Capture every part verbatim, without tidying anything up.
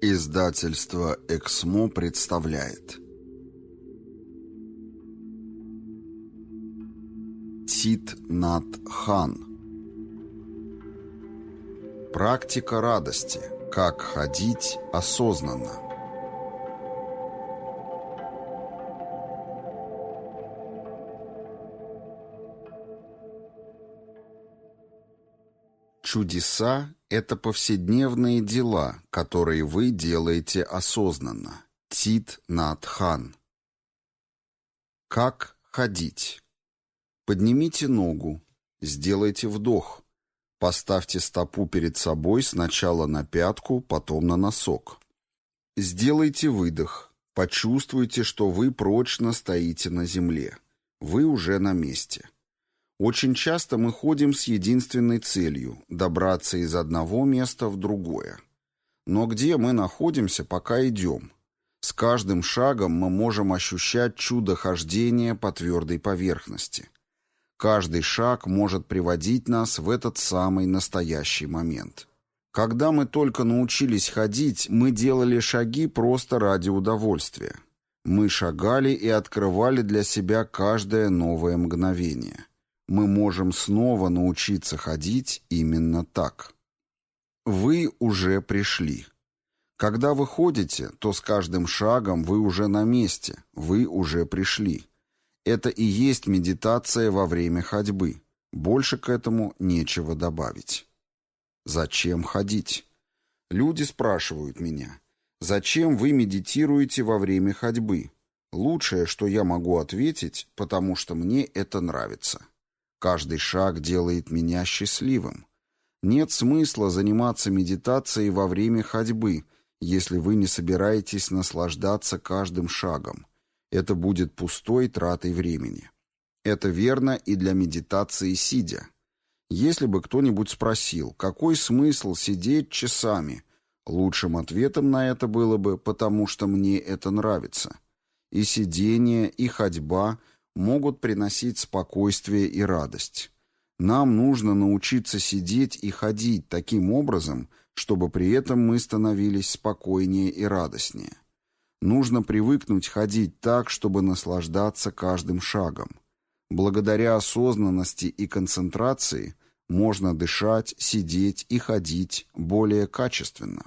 Издательство «Эксмо» представляет Тит Нат Хан. Практика радости. Как ходить осознанно. Чудеса — это повседневные дела, которые вы делаете осознанно. Тит Нат Хан. Как ходить? Поднимите ногу, сделайте вдох. Поставьте стопу перед собой сначала на пятку, потом на носок. Сделайте выдох. Почувствуйте, что вы прочно стоите на земле. Вы уже на месте. Очень часто мы ходим с единственной целью – добраться из одного места в другое. Но где мы находимся, пока идем? С каждым шагом мы можем ощущать чудо хождения по твердой поверхности. Каждый шаг может приводить нас в этот самый настоящий момент. Когда мы только научились ходить, мы делали шаги просто ради удовольствия. Мы шагали и открывали для себя каждое новое мгновение. Мы можем снова научиться ходить именно так. Вы уже пришли. Когда вы ходите, то с каждым шагом вы уже на месте, вы уже пришли. Это и есть медитация во время ходьбы. Больше к этому нечего добавить. Зачем ходить? Люди спрашивают меня, зачем вы медитируете во время ходьбы? Лучшее, что я могу ответить, потому что мне это нравится. Каждый шаг делает меня счастливым. Нет смысла заниматься медитацией во время ходьбы, если вы не собираетесь наслаждаться каждым шагом. Это будет пустой тратой времени. Это верно и для медитации сидя. Если бы кто-нибудь спросил, какой смысл сидеть часами, лучшим ответом на это было бы «потому что мне это нравится». И сидение, и ходьба – могут приносить спокойствие и радость. Нам нужно научиться сидеть и ходить таким образом, чтобы при этом мы становились спокойнее и радостнее. Нужно привыкнуть ходить так, чтобы наслаждаться каждым шагом. Благодаря осознанности и концентрации можно дышать, сидеть и ходить более качественно.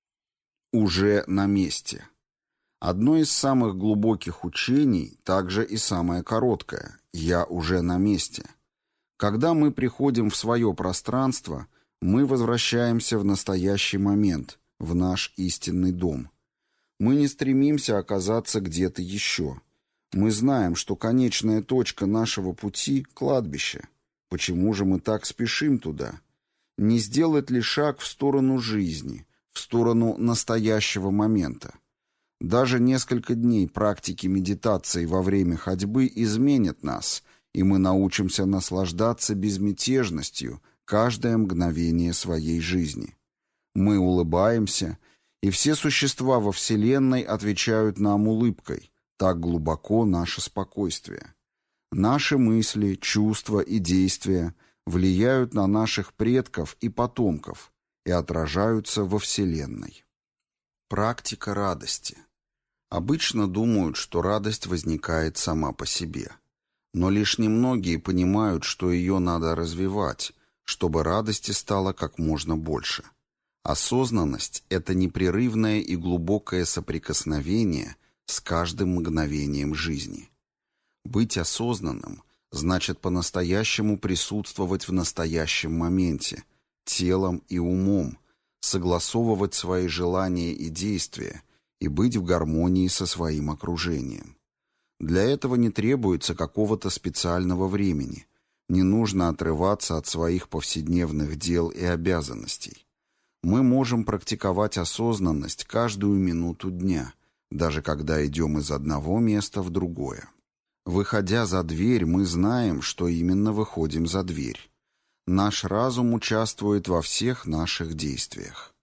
Уже на месте. Одно из самых глубоких учений, также и самое короткое «Я уже на месте». Когда мы приходим в свое пространство, мы возвращаемся в настоящий момент, в наш истинный дом. Мы не стремимся оказаться где-то еще. Мы знаем, что конечная точка нашего пути – кладбище. Почему же мы так спешим туда? Не сделать ли шаг в сторону жизни, в сторону настоящего момента? Даже несколько дней практики медитации во время ходьбы изменят нас, и мы научимся наслаждаться безмятежностью каждое мгновение своей жизни. Мы улыбаемся, и все существа во Вселенной отвечают нам улыбкой, так глубоко наше спокойствие. Наши мысли, чувства и действия влияют на наших предков и потомков и отражаются во Вселенной. Практика радости. Обычно думают, что радость возникает сама по себе. Но лишь немногие понимают, что ее надо развивать, чтобы радости стало как можно больше. Осознанность – это непрерывное и глубокое соприкосновение с каждым мгновением жизни. Быть осознанным значит по-настоящему присутствовать в настоящем моменте, телом и умом, согласовывать свои желания и действия, и быть в гармонии со своим окружением. Для этого не требуется какого-то специального времени, не нужно отрываться от своих повседневных дел и обязанностей. Мы можем практиковать осознанность каждую минуту дня, даже когда идем из одного места в другое. Выходя за дверь, мы знаем, что именно выходим за дверь. Наш разум участвует во всех наших действиях.